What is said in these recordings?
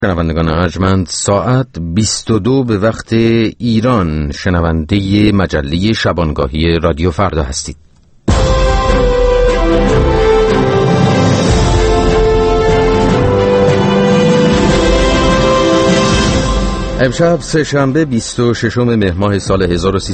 شنوندگان ارجمند، ساعت 22 به وقت ایران شنونده مجله شبانگاهی رادیو فردا هستید. امشب سه‌شنبه 26 مهر ماه سال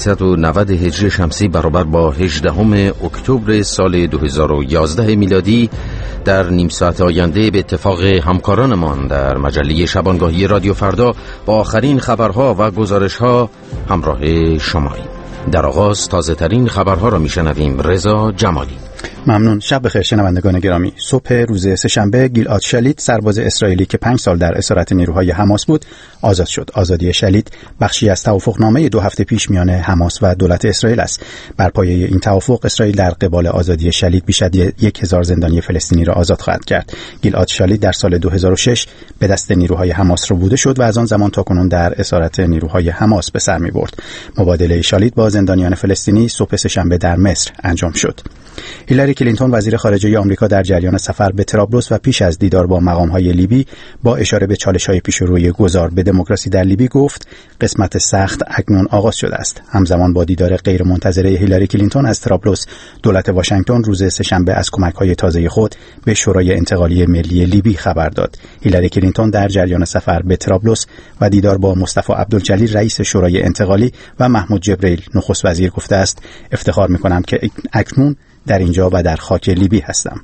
1390 هجری شمسی برابر با 18 اکتبر سال 2011 میلادی در نیم ساعت آینده به اتفاق همکارانمان در مجله شبانگاهی رادیو فردا با آخرین خبرها و گزارش‌ها همراه شماییم. در آغاز تازه ترین خبرها را میشنویم. رضا جمالی. ممنون. شب بخیر شنوندگان گرامی. صبح روز سه‌شنبه گیلعاد شالیت، سرباز اسرائیلی که 5 سال در اسارت نیروهای حماس بود، آزاد شد. آزادی شالیت بخشی از توافقنامه 2 هفته پیش میان حماس و دولت اسرائیل است. بر پایه این توافق اسرائیل در قبال آزادی شالیت بیش از 1000 زندانی فلسطینی را آزاد خواهد کرد. گیلعاد شالیت در سال 2006 به دست نیروهای حماس ربوده شد و از آن زمان تا کنون در اسارت نیروهای حماس به سر می‌برد. مبادله شالیت با زندانیان فلسطینی صبح سه‌شنبه در مصر انجام شد. هیلاری کلینتون وزیر خارجه آمریکا در جریان سفر به طرابلس و پیش از دیدار با مقام‌های لیبی با اشاره به چالش‌های پیش‌روی گذار به دموکراسی در لیبی گفت قسمت سخت اکنون آغاز شده است. همزمان با دیدار غیرمنتظره هیلاری کلینتون از طرابلس، دولت واشنگتن روز سه‌شنبه از کمک‌های تازه خود به شورای انتقالی ملی لیبی خبر داد. هیلاری کلینتون در جریان سفر به طرابلس و دیدار با مصطفی عبدالجلیل رئیس شورای انتقالی و محمود جبریل نخست وزیر گفته است افتخار می‌کنم که اکنون در اینجا و در خاک لیبی هستم.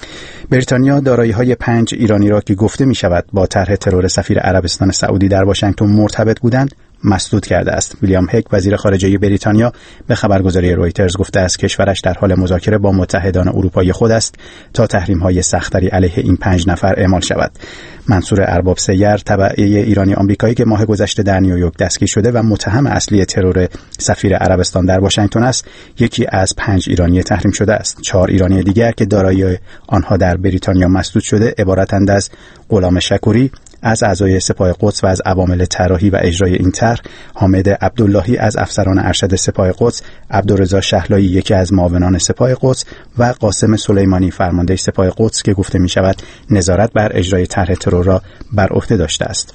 بریتانیا دارایی‌های 5 ایرانی را که گفته می‌شود با طرح ترور سفیر عربستان سعودی در واشنگتن مرتبط بودند مسدود کرده است. ویلیام هگ وزیر خارجه بریتانیا به خبرگزاری رویترز گفته است کشورش در حال مذاکره با متحدان اروپایی خود است تا تحریم‌های سخت‌تری علیه این 5 نفر اعمال شود. منصور ارباب سیر، تبعه ایرانی آمریکایی که ماه گذشته در نیویورک دستگیر شده و متهم اصلی ترور سفیر عربستان در واشنگتن است، یکی از 5 ایرانی تحریم شده است. 4 ایرانی دیگر که دارایی آنها در بریتانیا مسدود شده عبارتند از غلام شکوری از اعضای سپاه قدس و از عوامل طراحی و اجرای این طرح، حامد عبداللهی از افسران ارشد سپاه قدس، عبدالرضا شهلایی یکی از معاونان سپاه قدس و قاسم سلیمانی فرمانده سپاه قدس که گفته می شود نظارت بر اجرای طرح ترور را بر عهده داشته است.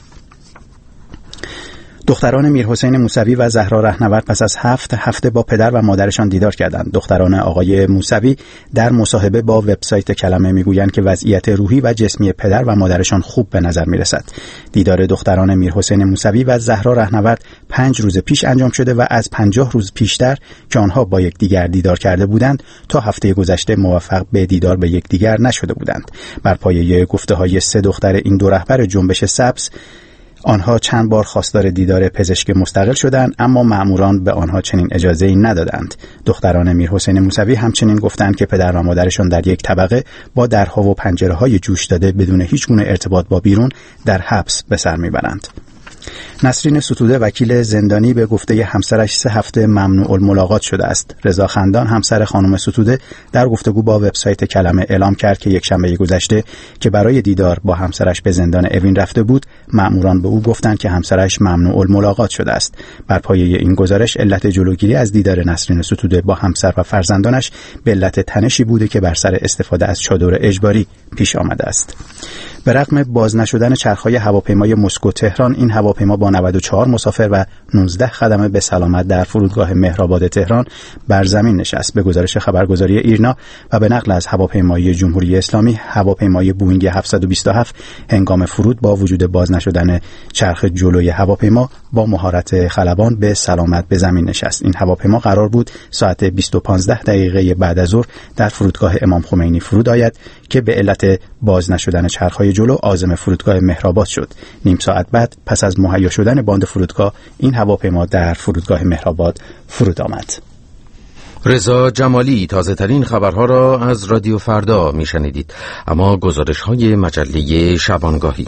دختران میرحسین موسوی و زهرا رهنورد پس از 7 هفته با پدر و مادرشان دیدار کردند. دختران آقای موسوی در مصاحبه با وبسایت کلمه میگویند که وضعیت روحی و جسمی پدر و مادرشان خوب به نظر میرسد. دیدار دختران میرحسین موسوی و زهرا رهنورد 5 روز پیش انجام شده و از 50 روز پیشتر که آنها با یکدیگر دیدار کرده بودند تا هفته گذشته موفق به دیدار به یکدیگر نشده بودند. بر پایه گفته‌های 3 دختر این دو رهبر جنبش سبز، آنها چند بار خواستار دیدار پزشک مستقل شدند اما مأموران به آنها چنین اجازه‌ای ندادند. دختران میرحسین موسوی همچنین گفتند که پدر و مادرشان در یک طبقه با درها و پنجره‌های جوش داده بدون هیچ گونه ارتباط با بیرون در حبس به سر میبرند. نسرین ستوده وکیل زندانی به گفته همسرش 3 هفته ممنوع الملاقات شده است. رضا خندان همسر خانم ستوده در گفتگو با وبسایت کلمه اعلام کرد که یک شنبه گذشته که برای دیدار با همسرش به زندان اوین رفته بود، مأموران به او گفتند که همسرش ممنوع الملاقات شده است. بر پایه این گزارش علت جلوگیری از دیدار نسرین ستوده با همسر و فرزندانش به علت تنشی بوده که بر سر استفاده از چادر اجباری پیش آمده است. به رغم باز نشدن چرخ‌های هواپیمای مسکو تهران، این هواپیما با 94 مسافر و 19 خدمه به سلامت در فرودگاه مهرآباد تهران بر زمین نشست. به گزارش خبرگزاری ایرنا و به نقل از هواپیمای جمهوری اسلامی، هواپیمای بوئینگ 727 هنگام فرود با وجود باز نشدن چرخ جلوی هواپیما با مهارت خلبان به سلامت به زمین نشست. این هواپیما قرار بود ساعت 20:15 بعد از ظهر در فرودگاه امام خمینی فرود آید که به علت باز نشدن چرخ‌های جلو عازم فرودگاه مهرآباد شد. نیم ساعت بعد پس از مهیا شدن باند فرودگاه، این هواپیما در فرودگاه مهرآباد فرود آمد. رضا جمالی تازه ترین خبرها را از رادیو فردا میشنیدید. اما گزارش‌های مجله شبانگاهی.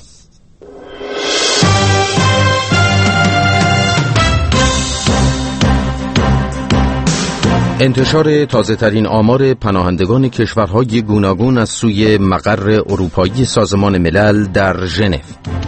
انتشار تازه‌ترین آمار پناهندگان کشورهای گوناگون از سوی مقر اروپایی سازمان ملل در ژنو.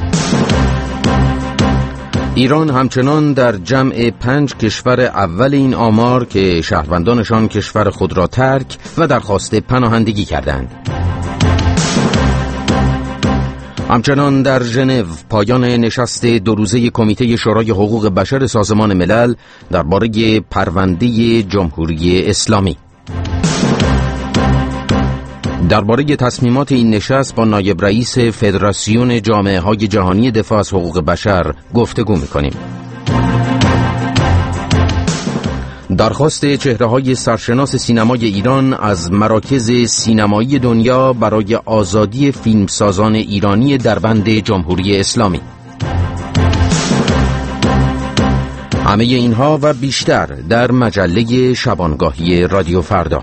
ایران همچنان در جمع 5 کشور اول این آمار که شهروندانشان کشور خود را ترک و درخواست پناهندگی کردند. همچنان در ژنو پایان نشست 2 روزه کمیته شورای حقوق بشر سازمان ملل درباره پرونده جمهوری اسلامی. درباره تصمیمات این نشست با نایب رئیس فدراسیون جامعه‌های جهانی دفاع از حقوق بشر گفتگو می‌کنیم. درخواست چهره‌های سرشناس سینمای ایران از مراکز سینمایی دنیا برای آزادی فیلمسازان ایرانی در بند جمهوری اسلامی. همه اینها و بیشتر در مجله شبانگاهی رادیو فردا.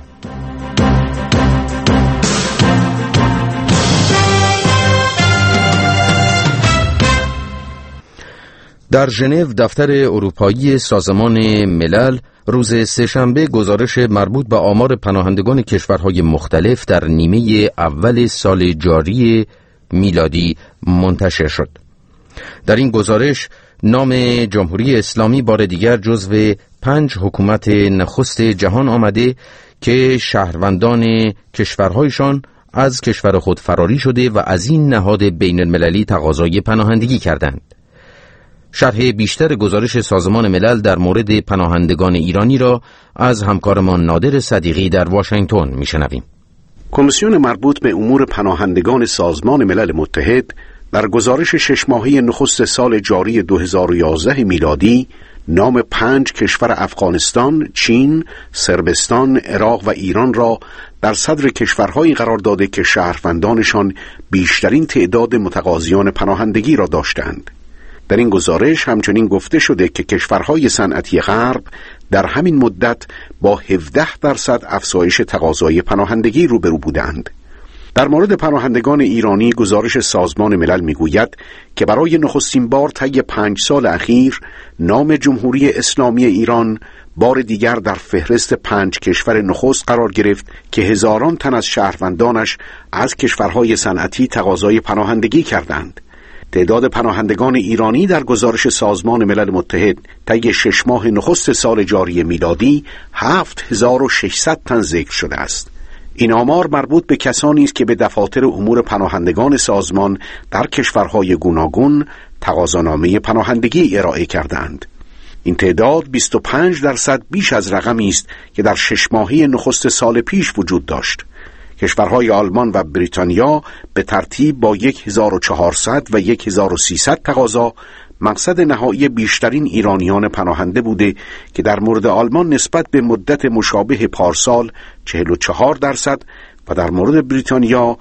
در ژنو دفتر اروپایی سازمان ملل روز سه‌شنبه گزارش مربوط به آمار پناهندگان کشورهای مختلف در نیمه اول سال جاری میلادی منتشر شد. در این گزارش نام جمهوری اسلامی بار دیگر جزو 5 حکومت نخست جهان آمده که شهروندان کشورهایشان از کشور خود فراری شده و از این نهاد بین المللی تقاضای پناهندگی کردند. شرح بیشتر گزارش سازمان ملل در مورد پناهندگان ایرانی را از همکارمان نادر صدیقی در واشنگتن میشنویم. کمیسیون مربوط به امور پناهندگان سازمان ملل متحد در گزارش 6 ماهه نخست سال جاری 2011 میلادی نام 5 کشور افغانستان، چین، صربستان، عراق و ایران را در صدر کشورهایی قرار داده که شهروندانشان بیشترین تعداد متقاضیان پناهندگی را داشتند. در این گزارش همچنین گفته شده که کشورهای صنعتی غرب در همین مدت با 17% افزایش تقاضای پناهندگی روبرو بودند. در مورد پناهندگان ایرانی گزارش سازمان ملل میگوید که برای نخستین بار طی 5 سال اخیر نام جمهوری اسلامی ایران بار دیگر در فهرست 5 کشور نخست قرار گرفت که هزاران تن از شهروندانش از کشورهای صنعتی تقاضای پناهندگی کردند. تعداد پناهندگان ایرانی در گزارش سازمان ملل متحد طی 6 ماه نخست سال جاری میلادی 7600 تن ذکر شده است. این آمار مربوط به کسانی است که به دفاتر امور پناهندگان سازمان در کشورهای گوناگون تقاضانامه پناهندگی ارائه کردند. این تعداد 25% بیش از رقمی است که در 6 ماهه نخست سال پیش وجود داشت. کشورهای آلمان و بریتانیا به ترتیب با 1400 و 1300 تقاضا مقصد نهایی بیشترین ایرانیان پناهنده بوده که در مورد آلمان نسبت به مدت مشابه پارسال 44% و در مورد بریتانیا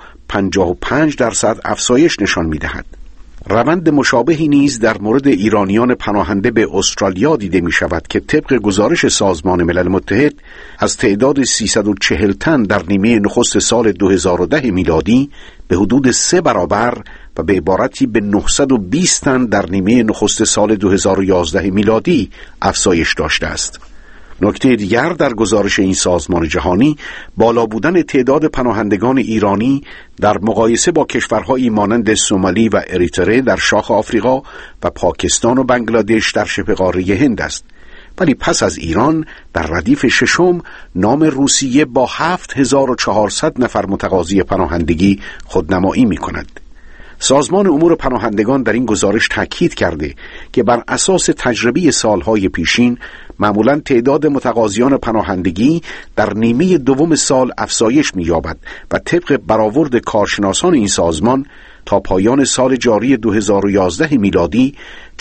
55% افزایش نشان می‌دهد. روند مشابهی نیز در مورد ایرانیان پناهنده به استرالیا دیده می شود که طبق گزارش سازمان ملل متحد از تعداد 340 تن در نیمه نخست سال 2010 میلادی به حدود 3 برابر و به عبارتی به 920 تن در نیمه نخست سال 2011 میلادی افزایش داشته است. نکته دیگر در گزارش این سازمان جهانی بالا بودن تعداد پناهندگان ایرانی در مقایسه با کشورهایی مانند سومالی و اریتره در شاخ آفریقا و پاکستان و بنگلادش در شبه قاره هند است. ولی پس از ایران در ردیف ششم نام روسیه با 7400 نفر متقاضی پناهندگی خودنمایی می کند. سازمان امور پناهندگان در این گزارش تاکید کرده که بر اساس تجربه سالهای پیشین معمولاً تعداد متقاضیان پناهندگی در نیمه دوم سال افزایش می‌یابد و طبق برآورد کارشناسان این سازمان تا پایان سال جاری 2011 میلادی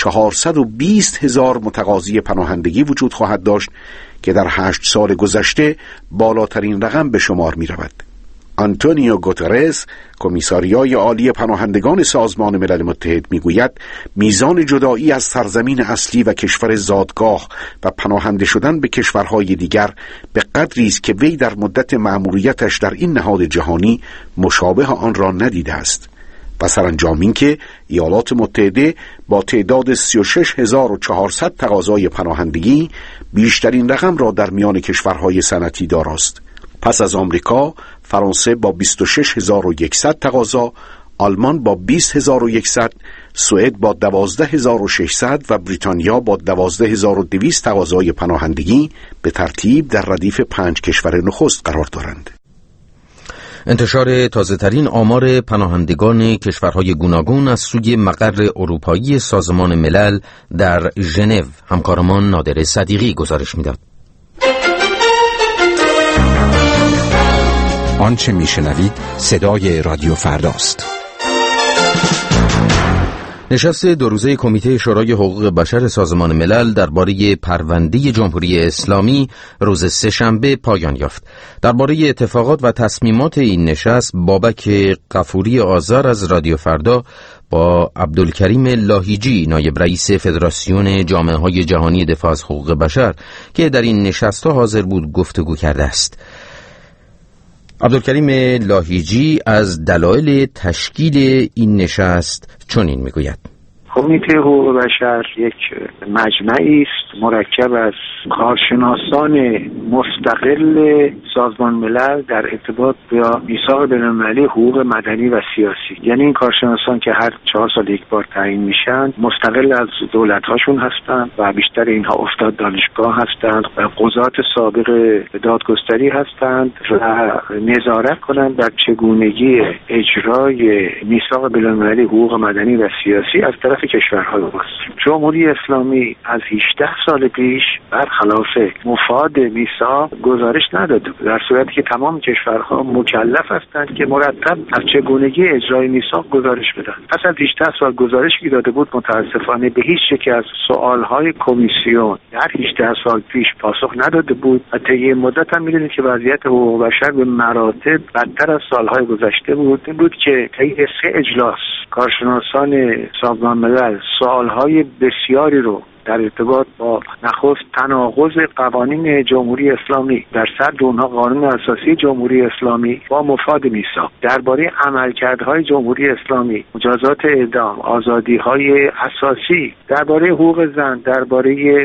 420,000 متقاضی پناهندگی وجود خواهد داشت که در 8 سال گذشته بالاترین رقم به شمار می‌رود. آنتونیو گوترز، کمیساریای عالی پناهندگان سازمان ملل متحد میگوید میزان جدایی از سرزمین اصلی و کشور زادگاه و پناهنده شدن به کشورهای دیگر به قدری است که وی در مدت مأموریتش در این نهاد جهانی مشابه آن را ندیده است. و سرانجام این که ایالات متحده با تعداد 36,400 تقاضای پناهندگی بیشترین رقم را در میان کشورهای صنعتی داراست. پس از آمریکا، فرانسه با 26,100 تقاضا، آلمان با 20,100، سوئد با 12,600 و بریتانیا با 12,200 تقاضای پناهندگی به ترتیب در ردیف 5 کشور نخست قرار دارند. انتشار تازه‌ترین آمار پناهندگان کشورهای گوناگون از سوی مقر اروپایی سازمان ملل در ژنو همکارمان نادر صدیقی گزارش می‌داد. آنچه میشنوید صدای رادیو فرداست. نشست دو روزه کمیته شورای حقوق بشر سازمان ملل درباره پرونده جمهوری اسلامی روز سه‌شنبه پایان یافت. درباره اتفاقات و تصمیمات این نشست بابک غفوری آذر از رادیو فردا با عبدالکریم لاهیجی نایب رئیس فدراسیون جامعه‌های جهانی دفاع از حقوق بشر که در این نشست‌ها حاضر بود گفتگو کرده است. عبدالکریم لاهیجی از دلایل تشکیل این نشست چنین میگوید: کمیته حقوق بشر یک مجمعی است مرکب از کارشناسان مستقل سازمان ملل در ارتباط با میثاق بین‌المللی حقوق مدنی و سیاسی. یعنی این کارشناسان که هر 4 سال یک بار تعیین میشن مستقل از دولت‌هاشون هستند و بیشتر اینها استاد دانشگاه هستند و قضات سابق دادگستری هستند و نظارت کنند بر چگونگی اجرای میثاق بین‌المللی حقوق مدنی و سیاسی از طرف کشورهای مسلم. جمهوری اسلامی از 18 سال پیش برخلاف مفاد میثاق گزارش نداده، در صورتی که تمام کشورها مکلف هستند که مرتب از چگونگی اجرای میثاق گزارش بدن. پس از 18 سال گزارشی داده بود متاسفانه به هیچ یک از سوالهای کمیسیون در 18 سال پیش پاسخ نداده بود و طی مدت هم می‌دونید که وضعیت حقوق بشر به مراتب بدتر از سالهای گذشته بود. این بود که طی 3 اجلاس کارشناسان سازمان ملل سوالهای بسیاری رو در ارتباط با نخست تناقض قوانین جمهوری اسلامی در صدر اونها قانون اساسی جمهوری اسلامی با مفاد میثاق، درباره عملکردهای جمهوری اسلامی، مجازات اعدام، آزادی‌های اساسی، درباره حقوق زن، درباره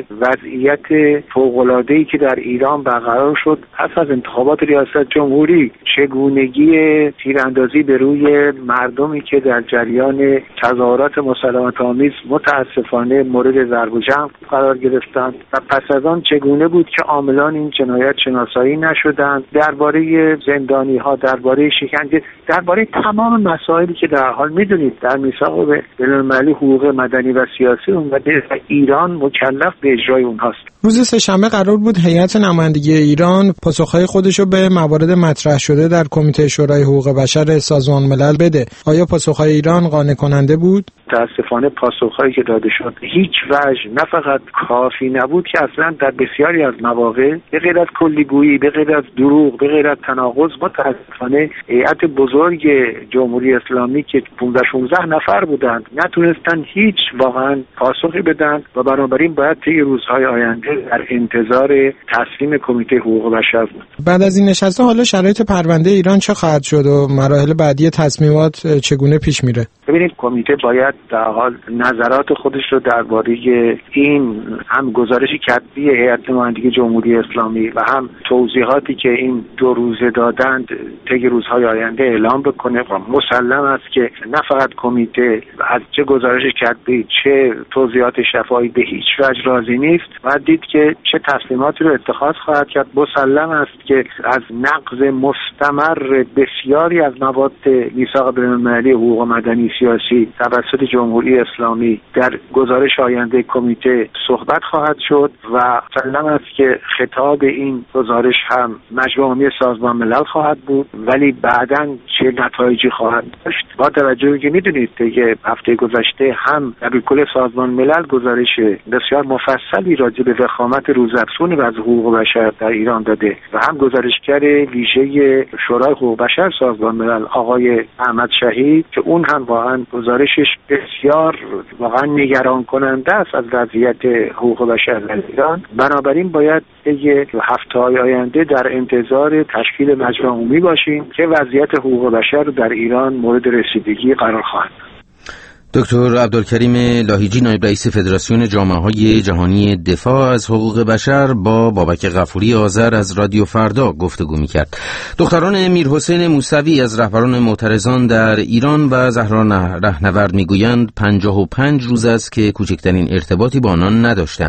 وضعیت فوق‌العاده‌ای که در ایران برقرار شد پس از انتخابات ریاست جمهوری، چگونگی تیراندازی به روی مردمی که در جریان تظاهرات مسالمت‌آمیز متأسفانه مورد ضرب جمع قرار گرفتند و پس از آن چگونه بود که عاملان این جنایت شناسایی نشدند، درباره زندانی ها، درباره شکنجه، درباره تمام مسائلی که در حال میدونید در میثاق بین‌المللی حقوق مدنی و سیاسی اومده و ایران مکلف به اجرای اونهاست. روز سه‌شنبه قرار بود هیئت نمایندگی ایران پاسخهای خودشو به موارد مطرح شده در کمیته شورای حقوق بشر سازمان ملل بده. آیا پاسخهای ایران قانع کننده بود؟ متاسفانه پاسخهایی که داده شد هیچ وجه نه فقط کافی نبود که اصلا در بسیاری از مواقع به غیر از کلیگویی، به غیر از دروغ، به غیر از تناقض متاسفانه هیئت بزرگ جمهوری اسلامی که 15-16 نفر بودند نتونستن هیچ واقعا پاسخی بدن و بنابراین باید طی روزهای آینده در انتظار تصمیم کمیته حقوق بشر بود. بعد از این نشست حالا شرایط پرونده ایران چه خواهد شد و مراحل بعدی تصمیمات چگونه پیش میره؟ ببینید کمیته باید در حال نظرات خودش رو درباره این هم گزارش کتبی هیئت نمایندگی جمهوری اسلامی و هم توضیحاتی که این 2 روزه دادند طی روزهای آینده اعلام بکنه. و مسلم است که نه فقط کمیته از چه گزارش کتبی چه توضیحات شفاهی به هیچ وجه راضی نیست و دید که چه تصمیماتی رو اتخاذ خواهد کرد. مسلم است که از نقض مستمر بسیاری از مواد میثاق بین‌المللی حقوق مدنی سیاسی توسط جمهوری اسلامی در گزارش آینده کمیته صحبت خواهد شد و مسلم است که خطاب این گزارش هم مجمع عمومی سازمان ملل خواهد بود، ولی بعداً چه نتایجی خواهد داشت با توجه به که میدونید که هفته گذشته هم دبیرکل سازمان ملل گزارش بسیار مفصلی راجع به وخامت روزافزون وضع حقوق بشر در ایران داده و هم گزارشگر ویژه شورای حقوق بشر سازمان ملل آقای احمد شهید که اون هم واقعا گزارشش بسیار واقعا نگران کننده است از وضعیت حقوق بشر در ایران. بنابراین باید یک هفته‌های آینده در انتظار تشکیل مجمع عمومی باشیم که وضعیت حقوق بشر در ایران مورد رسیدگی قرار خواهد. دکتر عبدالکریم لاهیجی نایب رئیس فدراسیون جامعه‌های جهانی دفاع از حقوق بشر با بابک غفوری آذر از رادیو فردا گفتگو می‌کرد. دختران میرحسین موسوی از رهبران معترضان در ایران و زهرا رهنورد میگویند 55 روز است که کوچکترین ارتباطی با آنان نداشتند.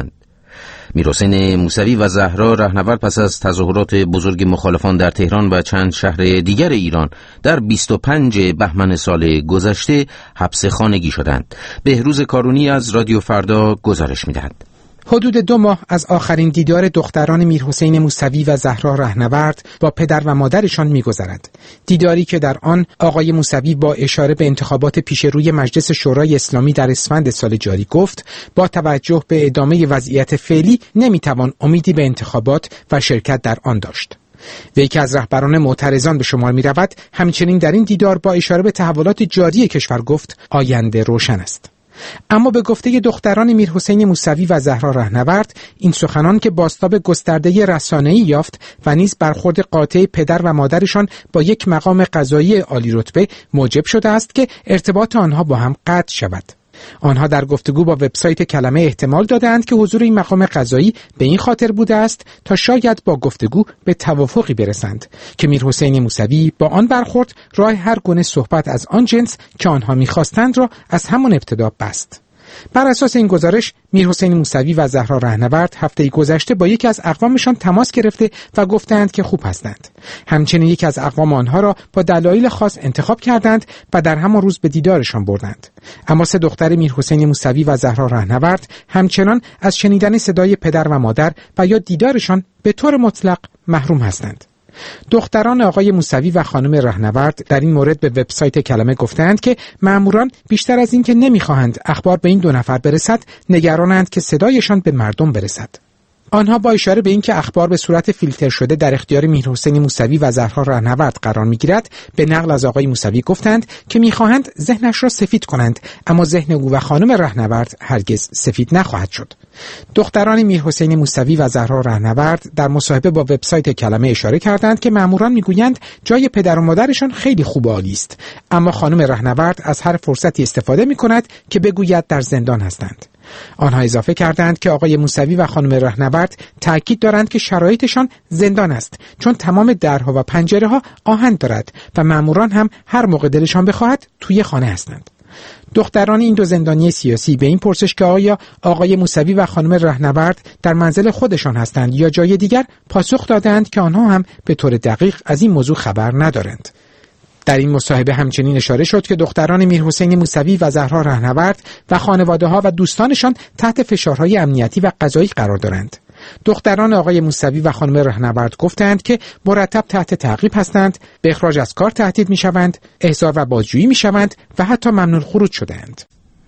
میرحسین موسوی و زهرا رهنورد پس از تظاهرات بزرگ مخالفان در تهران و چند شهر دیگر ایران در 25 بهمن سال گذشته حبس خانگی شدند. بهروز کارونی از رادیو فردا گزارش می‌دهد. حدود 2 ماه از آخرین دیدار دختران میرحسین موسوی و زهرا رهنورد با پدر و مادرشان می‌گذرد. دیداری که در آن آقای موسوی با اشاره به انتخابات پیش روی مجلس شورای اسلامی در اسفند سال جاری گفت با توجه به ادامه وضعیت فعلی نمی‌توان امیدی به انتخابات و شرکت در آن داشت. وی که از رهبران معترضان به شمار می‌رود، همچنین در این دیدار با اشاره به تحولات جاری کشور گفت آینده روشن است. اما به گفته دختران میرحسین موسوی و زهرا رهنورد، این سخنان که بازتاب گسترده رسانه‌ای یافت و نیز برخورد قاطع پدر و مادرشان با یک مقام قضایی عالی رتبه موجب شده است که ارتباط آنها با هم قطع شود. آنها در گفتگو با وبسایت کلمه احتمال دادند که حضور این مقام قضایی به این خاطر بوده است تا شاید با گفتگو به توافقی برسند که میرحسین موسوی با آن برخورد راه هر گونه صحبت از آن جنس که آنها می‌خواستند را از همان ابتدا بست. بر اساس این گزارش میرحسین موسوی و زهرا رهنورد هفته گذشته با یکی از اقوامشان تماس گرفته و گفتند که خوب هستند. همچنین یکی از اقوام آنها را با دلایل خاص انتخاب کردند و در همان روز به دیدارشان بردند. اما 3 دختر میرحسین موسوی و زهرا رهنورد همچنان از شنیدن صدای پدر و مادر و یا دیدارشان به طور مطلق محروم هستند. دختران آقای موسوی و خانم رهنورد در این مورد به وبسایت کلمه گفتند که ماموران بیشتر از این که نمیخواهند اخبار به این 2 نفر برسد، نگرانند که صدایشان به مردم برسد. آنها با اشاره به اینکه اخبار به صورت فیلتر شده در اختیار میرحسین موسوی و زهرا رهنورد قرار میگیرد، به نقل از آقای موسوی گفتند که میخواهند ذهنش را سفید کنند، اما ذهن او و خانم رهنورد هرگز سفید نخواهد شد. دختران میرحسین موسوی و زهرا رهنورد در مصاحبه با وبسایت کلمه اشاره کردند که ماموران میگویند جای پدر و مادرشان خیلی خوب و عالی است، اما خانم رهنورد از هر فرصتی استفاده میکند که بگوید در زندان هستند. آنها اضافه کردند که آقای موسوی و خانم رهنورد تأکید دارند که شرایطشان زندان است، چون تمام درها و پنجره‌ها آهن دارد و ماموران هم هر موقع دلشان بخواهد توی خانه هستند. دختران این 2 زندانی سیاسی به این پرسش که آیا آقای موسوی و خانم رهنورد در منزل خودشان هستند یا جای دیگر، پاسخ دادند که آنها هم به طور دقیق از این موضوع خبر ندارند. در این مصاحبه همچنین اشاره شد که دختران میرحسین موسوی و زهرا رهنورد و خانواده‌ها و دوستانشان تحت فشارهای امنیتی و قضایی قرار دارند. دختران آقای موسوی و خانم رهنورد گفتند که مرتب تحت تعقیب هستند، به اخراج از کار تهدید می‌شوند، احضار و بازجویی می‌شوند و حتی ممنوع خروج شده‌اند.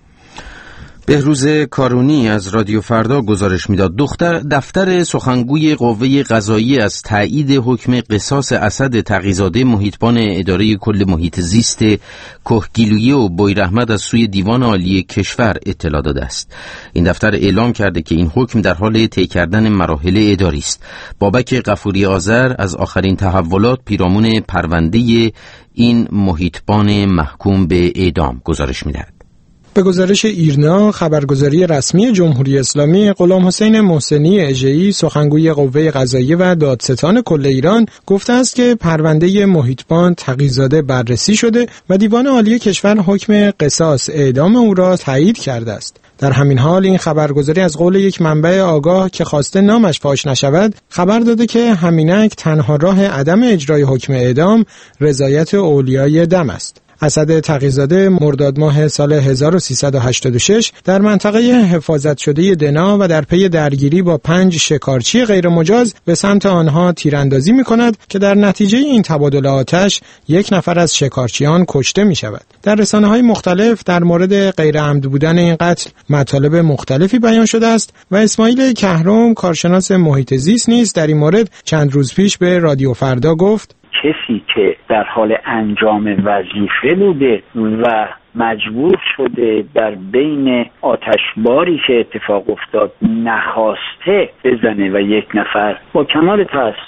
بهروز کارونی از رادیو فردا گزارش میداد دفتر سخنگوی قوه قضاییه از تایید حکم قصاص اسد تقی‌زاده محیطبان اداره کل محیط زیست کهگیلویه و بویراحمد از سوی دیوان عالی کشور اطلاع داده است. این دفتر اعلام کرده که این حکم در حال طی کردن مراحل اداری است. بابک غفوری آذر از آخرین تحولات پیرامون پرونده این محیطبان محکوم به اعدام گزارش میدهد. به گزارش ایرنا، خبرگزاری رسمی جمهوری اسلامی، غلام حسین محسنی اژه‌ای سخنگوی قوه قضاییه و دادستان کل ایران گفته است که پرونده محیطبان تقی‌زاده بررسی شده و دیوان عالی کشور حکم قصاص اعدام او را تایید کرده است. در همین حال این خبرگزاری از قول یک منبع آگاه که خواسته نامش فاش نشود خبر داده که همینک تنها راه عدم اجرای حکم اعدام رضایت اولیای دم است. اسد تقی‌زاده مرداد ماه سال 1386 در منطقه حفاظت شده دنا و در پی درگیری با 5 شکارچی غیرمجاز به سمت آنها تیراندازی می‌کند که در نتیجه این تبادل آتش 1 نفر از شکارچیان کشته می‌شود. در رسانه‌های مختلف در مورد غیر عمد بودن این قتل مطالب مختلفی بیان شده است و اسماعیل کهرم کارشناس محیط زیست نیز در این مورد چند روز پیش به رادیو فردا گفت کسی که در حال انجام وظیفه بوده و مجبور شده در بین آتشباری که اتفاق افتاد نخواسته بزنه و 1 نفر با کمال تأسف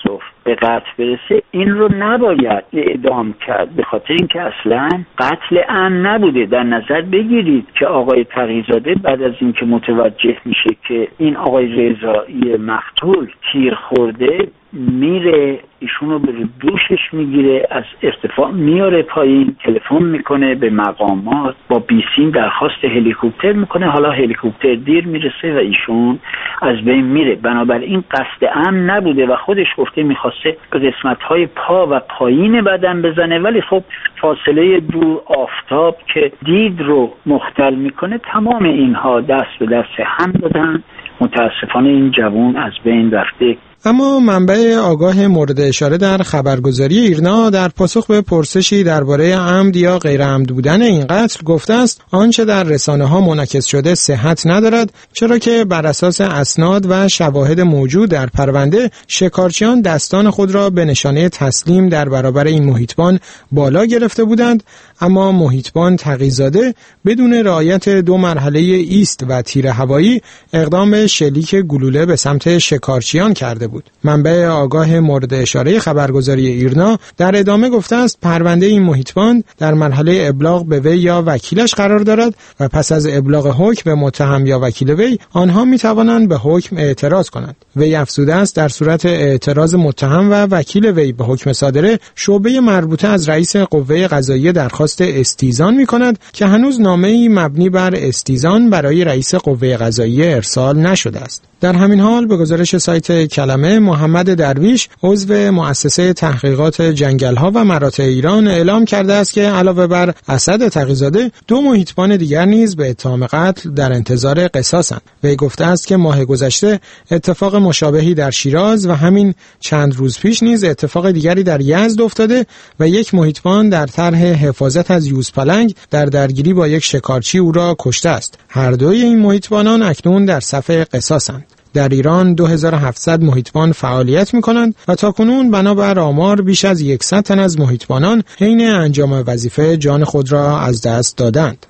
به قتل برسه این رو نباید اعدام کرد، به خاطر اینکه اصلا قتل عمد نبوده. در نظر بگیرید که آقای تقی‌زاده بعد از اینکه متوجه میشه که این آقای رضایی مقتول تیر خورده، میره ایشونو به دوشش میگیره، از ارتفاع میاره پایین، تلفن میکنه به مقامات، با بیسیم درخواست هلیکوپتر میکنه. حالا هلیکوپتر دیر میرسه و ایشون از بین میره. بنابراین قصد امن نبوده و خودش گفته میخواسته به قسمت‌های پا و پایین بدن بزنه، ولی خب فاصله دور، آفتاب که دید رو مختل میکنه، تمام اینها دست به دست هم دادن. متاسفانه این جوان از بین رفته. اما منبع آگاه مورد اشاره در خبرگزاری ایرنا در پاسخ به پرسشی درباره عمد یا غیر عمد بودن این قتل گفته است آنچه در رسانه‌ها منعکس شده صحت ندارد، چرا که بر اساس اسناد و شواهد موجود در پرونده شکارچیان دستان خود را به نشانه تسلیم در برابر این محیطبان بالا گرفته بودند، اما محیطبان تقی‌زاده بدون رعایت 2 مرحله ایست و تیر هوایی اقدام به شلیک گلوله به سمت شکارچیان کرده بود. منبع آگاه مورد اشاره خبرگزاری ایرنا در ادامه گفته است پرونده این محیطبان در مرحله ابلاغ به وی یا وکیلش قرار دارد و پس از ابلاغ حکم به متهم یا وکیل وی آنها می توانند به حکم اعتراض کنند. وی افزوده است در صورت اعتراض متهم و وکیل وی به حکم صادره، شعبه مربوطه از رئیس قوه قضاییه درخواست استیزان می کند که هنوز نامه‌ای مبنی بر استیزان برای رئیس قوه قضاییه ارسال نشده است. در همین حال به گزارش سایت کلمه، محمد درویش عضو مؤسسه تحقیقات جنگل‌ها و مراتع ایران اعلام کرده است که علاوه بر اسد تقی‌زاده 2 محیطبان دیگر نیز به اتهام قتل در انتظار قصاصند. وی گفته است که ماه گذشته اتفاق مشابهی در شیراز و همین چند روز پیش نیز اتفاق دیگری در یزد افتاده و یک محیطبان در طرح حفاظت از یوزپلنگ در درگیری با یک شکارچی او را کشته است. هر دوی این محیطبانان اکنون در صف قصاصند. در ایران 2700 محیطبان فعالیت می‌کنند و تاکنون بنابر آمار بیش از 100 تن از محیطبانان حین انجام وظیفه جان خود را از دست دادند.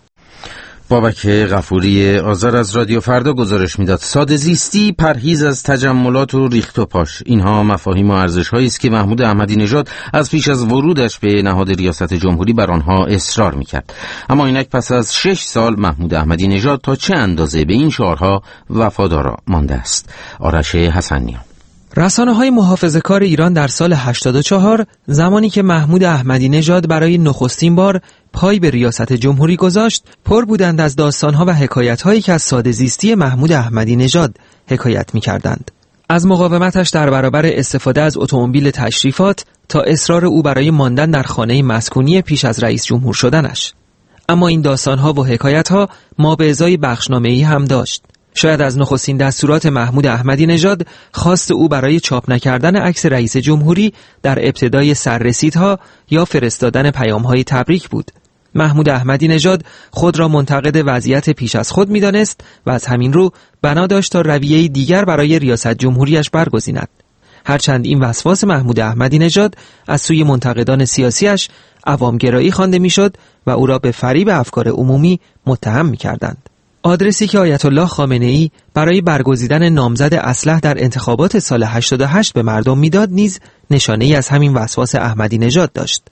بابک غفوری آذر از رادیو فردا گزارش میداد. ساده زیستی، پرهیز از تجملات و ریخت و پاش، اینها مفاهیم و ارزش‌هایی است که محمود احمدی نژاد از پیش از ورودش به نهاد ریاست جمهوری بر آنها اصرار میکرد. اما اینک پس از 6 سال محمود احمدی نژاد تا چه اندازه به این شعارها وفادار مانده است؟ آرش حسنیان. رسانه‌های محافظه‌کار ایران در سال 84 زمانی که محمود احمدی نژاد برای نخستین بار پای به ریاست جمهوری گذاشت، پر بودند از داستان‌ها و حکایت‌هایی که از ساده‌زیستی محمود احمدی نژاد حکایت می‌کردند. از مقاومتش در برابر استفاده از اتومبیل تشریفات تا اصرار او برای ماندن در خانه مسکونی پیش از رئیس جمهور شدنش. اما این داستان‌ها و حکایت‌ها ما به ازای بخشنامه‌ای هم داشت. شاید از نخستین دستورات محمود احمدی نژاد خواست او برای چاپ نکردن عکس رئیس جمهوری در ابتدای سررسیدها یا فرستادن پیام‌های تبریک بود. محمود احمدی نژاد خود را منتقد وضعیت پیش از خود می‌دانست و از همین رو بنا داشت تا رویه‌ای دیگر برای ریاست جمهوریش برگزیند. هرچند این وسواس محمود احمدی نژاد از سوی منتقدان سیاسیش عوامگرایی خوانده می‌شد و او را به فریب افکار عمومی متهم می‌کردند. آدرسی که آیت الله خامنه‌ای برای برگزیدن نامزد اصلح در انتخابات سال 88 به مردم میداد نیز نشانه‌ای از همین وسواس احمدی نژاد داشت.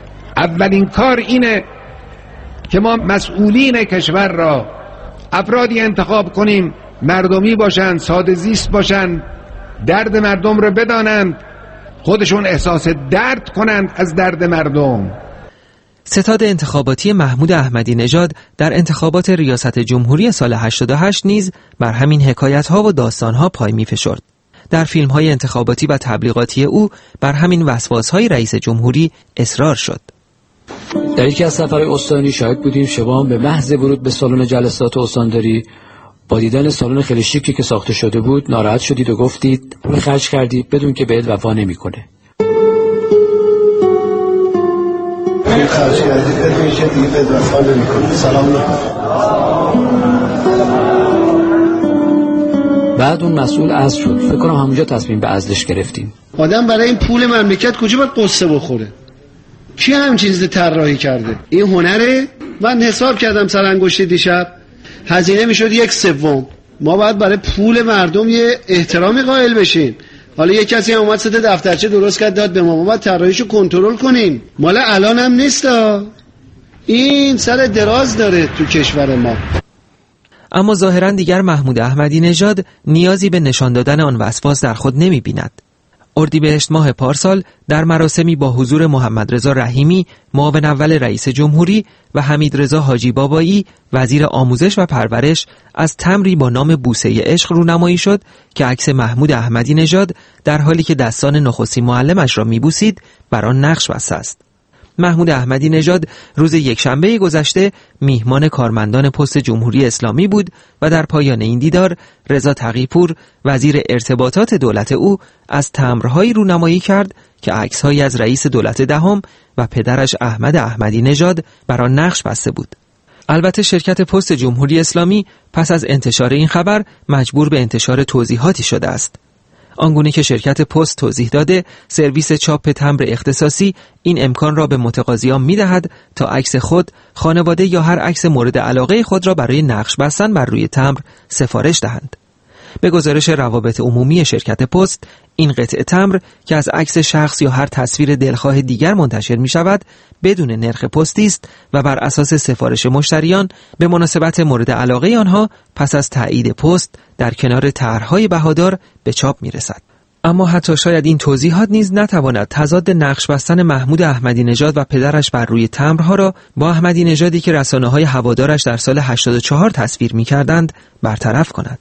اولین کار اینه که ما مسئولین کشور را افرادی انتخاب کنیم مردمی باشند، ساده زیست باشند، درد مردم را بدانند، خودشون احساس درد کنند از درد مردم. ستاد انتخاباتی محمود احمدی نژاد در انتخابات ریاست جمهوری سال 88 نیز بر همین حکایت‌ها و داستان‌ها پای می‌فشرد. در فیلم‌های انتخاباتی و تبلیغاتی او بر همین وسواس‌های رئیس جمهوری اصرار شد. در یکی از سفرهای استانی شاهد بودیم شبان به محض ورود به سالن جلسات استانداری با دیدن سالن خیلی شیکی که ساخته شده بود ناراحت شدید و گفتید پول خرج کردید بدون که بهت وفا نمی‌کنه. خرج کردید بدون که دیگه بهت وفا نمی‌کنه. سلام علیکم. بعد اون مسئول عزل شد. فکر کنم همونجا تصمیم به عزلش گرفتیم. آدم برای این پول مملکت کجا باید قصه بخوره؟ کی همین چیز طراحی کرده؟ این هنره؟ من حساب کردم سرانگشت دیشب هزینه میشد 1/3. ما باید برای پول مردم یه احترامی قائل بشیم. حالا یه کسی هم اومد 3 دفترچه درست کرد داد به ما باید طراحیشو کنترل کنیم. مال الان هم نیستا، این سر دراز داره تو کشور ما. اما ظاهراً دیگر محمود احمدی نژاد نیازی به نشان دادن آن وسواس در خود نمی‌بیند. اردیبهشت ماه پارسال در مراسمی با حضور محمد رضا رحیمی معاون اول رئیس جمهوری و حمید رضا حاجی بابایی وزیر آموزش و پرورش از تمری با نام بوسه عشق رونمایی شد که عکس محمود احمدی نژاد در حالی که دستان نخستین معلمش را میبوسید بر آن نقش بسته است. محمود احمدی نژاد روز یکشنبه گذشته میهمان کارمندان پست جمهوری اسلامی بود و در پایان این دیدار رضا تقی‌پور وزیر ارتباطات دولت او از تمبرهایی رونمایی کرد که عکس‌هایی از رئیس دولت دهم و پدرش احمد احمدی نژاد بر آن نقش بسته بود. البته شرکت پست جمهوری اسلامی پس از انتشار این خبر مجبور به انتشار توضیحاتی شده است. آنگونه که شرکت پست توضیح داده، سرویس چاپ تمبر اختصاصی این امکان را به متقاضیان می‌دهد تا عکس خود، خانواده یا هر عکس مورد علاقه خود را برای نقش بستن بر روی تمبر سفارش دهند. به گزارش روابط عمومی شرکت پست، این قطعه تمبر که از عکس شخص یا هر تصویر دلخواه دیگر منتشر می شود بدون نرخ پستی است و بر اساس سفارش مشتریان به مناسبت مورد علاقه آنها پس از تایید پست در کنار طرح‌های بهادار به چاپ می رسد. اما حتی شاید این توضیحات نیز نتواند تضاد نقش بستن محمود احمدی نژاد و پدرش بر روی تمبرها را با احمدی نژادی که رسانه‌های هوادارش در سال 84 تصویر می‌کردند برطرف کند.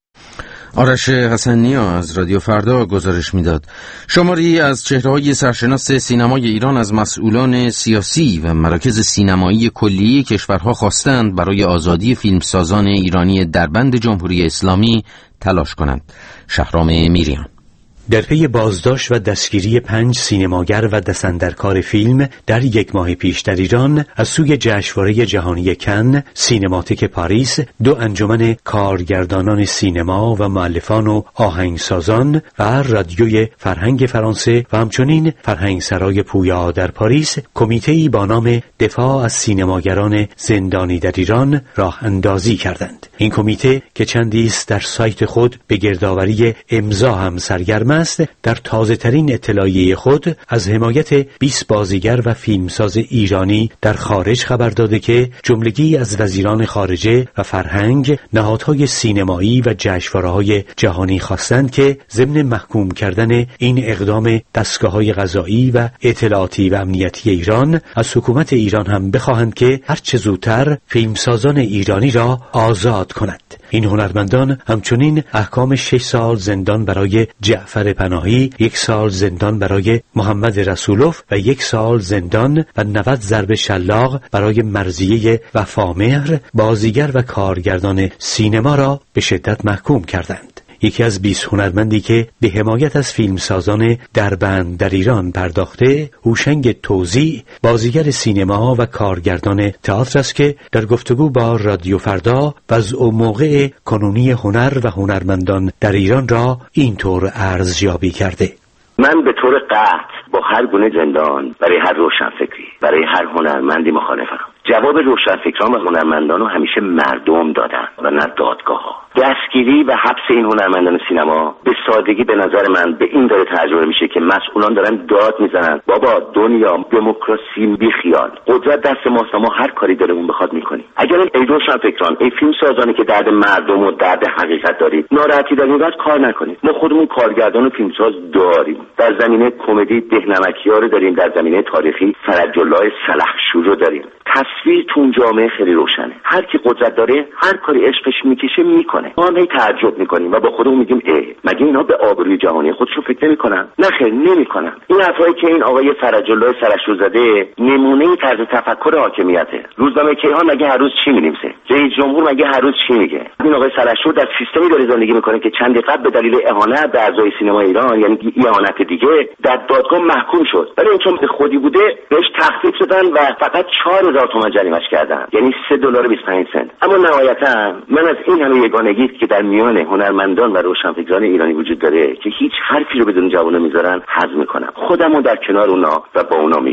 آرش حسن‌نیا از رادیو فردا گزارش میداد. شماری از چهره‌های سرشناس سینمای ایران از مسئولان سیاسی و مراکز سینمایی کلیه کشورها خواستند برای آزادی فیلمسازان ایرانی در بند جمهوری اسلامی تلاش کنند. شهرام میریان در پی بازداشت و دستگیری 5 سینماگر و دستاندرکار فیلم در 1 ماه پیش در ایران از سوی جشنواره جهانی کن، سینماتیک پاریس، 2 انجمن کارگردانان سینما و مؤلفان و آهنگسازان و رادیوی فرهنگ فرانسه و همچنین فرهنگسرای پویا در پاریس کمیته‌ای با نام دفاع از سینماگران زندانی در ایران راه اندازی کردند. این کمیته که چندی است در سایت خود به گردآوری امضا هم سرگرم است، در تازه ترین اطلاعیه خود از حمایت 20 بازیگر و فیلمساز ایرانی در خارج خبر داده که جملگی از وزیران خارجه و فرهنگ، نهادهای سینمایی و جشنواره‌های جهانی خواستند که ضمن محکوم کردن این اقدام دستگاه‌های قضایی و اطلاعاتی و امنیتی ایران از حکومت ایران هم بخواهند که هرچه زودتر فیلمسازان ایرانی را آزاد کند. این هنرمندان همچنین احکام 6 سال زندان برای جعفر پناهی، 1 سال زندان برای محمد رسولوف و 1 سال زندان و 90 ضرب شلاق برای مرضیه وفامهر، بازیگر و کارگردان سینما را به شدت محکوم کردند. یکی از 20 هنرمندی که به حمایت از فیلمسازان دربند در ایران پرداخته، هوشنگ توزیع، بازیگر سینما و کارگردان تئاتر است که در گفتگو با رادیو فردا وضع و موقع کنونی هنر و هنرمندان در ایران را اینطور ارزیابی کرده. من به طور قطع با هر گونه زندان برای هر روشنفکری، برای هر هنرمندی مخالفم. جواب روشنفکران و هنرمندان رو همیشه مردم دادن و نه دادگاه‌ها. دستگیری و حبس این هنرمندان سینما به سادگی به نظر من به این داره ترجمه میشه که مسئولان دارن داد میزنن بابا دنیا دموکراسی بیخیال، قدرت دست ماست، ما هر کاری دلمون بخواد میکنیم. اگر این روشنفکران، این فیلمسازانی که درد مردم و درد حقیقت دارید ناراحتی دارید، بعد کار نکنید. ما خودمون کارگردان و فیلمساز داریم. در زمینه کمدی دهنمکی‌ها رو داریم، در زمینه تاریخی فرج الله سلحشور رو داریم. تصویر تو اون جامعه خیلی روشنه. هر کی قدرت داره هر کاری عشقش میکشه میکنه. ما هم تعجب میکنیم و با خودمون میگیم مگه اینا به آبروی جهانی خودشون فکر نمیکنن؟ نه خیر نمیکنن. این حرفایی که این آقای فرج الله سلحشور زده نمونه طرز تفکر حاکمیته. روزنامه کیهان مگه هر روز چی می‌نویسه؟ رئیس جمهور مگه هر روز چی میگه؟ این آقای سلحشور در سیستمی داره زندگی میکنه که چند قبل به دلیل اهانت به اعضای سینما ایران، یعنی اهانت دیگه، در دادگاه محکوم شد. ولی چون به خودی بوده بهش تخفیف دادن و فقط 4000 تومان جریمه‌اش کردن، یعنی $3.25. اما نهایتا من از این همه یگانگی که در میان هنرمندان و روشنفکران ایرانی وجود داره که هیچ حرفی رو بدون جواب نمیذارن حذف میکنم. خودمو در کنار اونا و با اونا میدونم.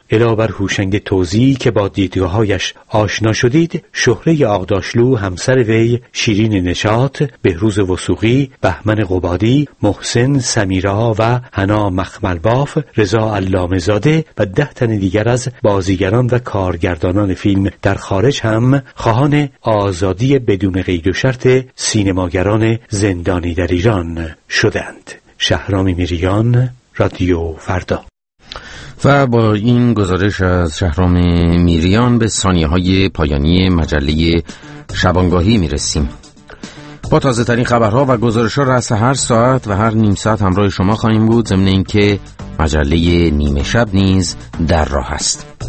علاوه بر هوشنگ توزی که با دیدگاه‌هایش آشنا شدید، شهره آغداشلو، همسر وی شیرین نشاط، بهروز وثوقی، بهمن قبادی، محسن سمیرا و حنا مخملباف، رضا علامه‌زاده و 10 تن دیگر از بازیگران و کارگردانان فیلم در خارج هم خواهان آزادی بدون قید و شرط سینماگران زندانی در ایران شدند. شهرام میریان، رادیو فردا. و با این گزارش از شهرام میریان به ثانیه‌های پایانی مجله شبانگاهی میرسیم. با تازه ترین خبرها و گزارش‌ها رأس هر ساعت و هر نیم ساعت همراه شما خواهیم بود، ضمن اینکه مجله نیمه شب نیز در راه است.